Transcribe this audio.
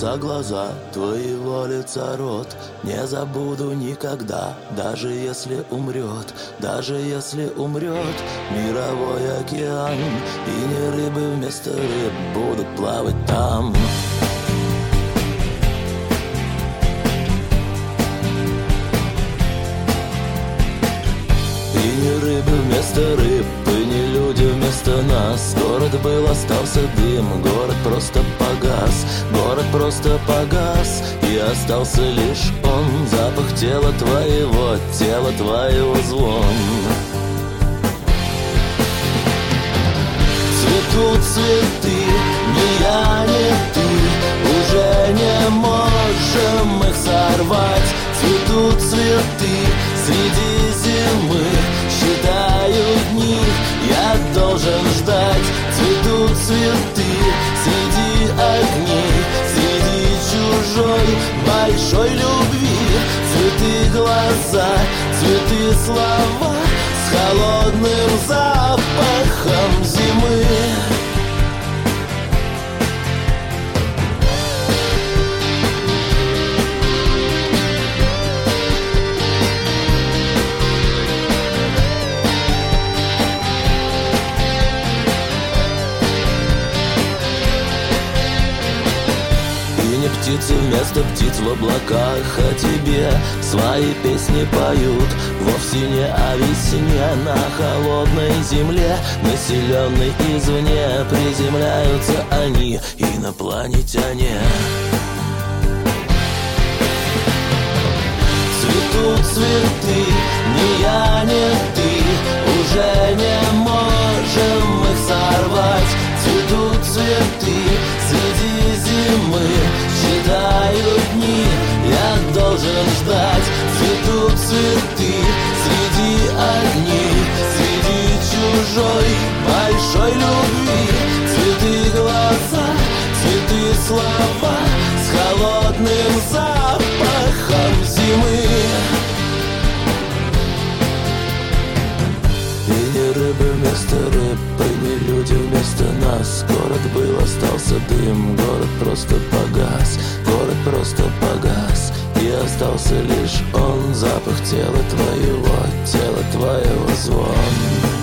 глаза, твоего лица рот. Не забуду никогда, даже если умрет, даже если умрет мировой океан. И не рыбы вместо рыб будут плавать там. И не рыбы вместо рыб, и не люди вместо нас. Город был, остался дым, город просто погас. Город просто погас, и остался лишь он. Запах тела твоего звон. Цветут цветы, ни я, ни ты, уже не можем их сорвать. Цветут цветы среди зимы, считаю дни, я должен ждать. Цветут цветы среди огней, среди чужой большой любви. Цветы глаза, цветы слова с холодным запахом зимы. Птицы вместо птиц в облаках о тебе свои песни поют. Вовсе не о весне на холодной земле, населенной извне. Приземляются они, инопланетяне. Цветут цветы, ни я, ни ты, уже не можем их сорвать. Цветут цветы среди зимы, считаю дни, я должен ждать. Цветут цветы среди огней, среди чужой большой любви. Цветы глаза, цветы слова с холодным запахом зимы. И не рыбы вместо рыб, и не люди вместо нас. Город был, остался дым, город просто погас. Город просто погас, и остался лишь он. Запах тела твоего звон.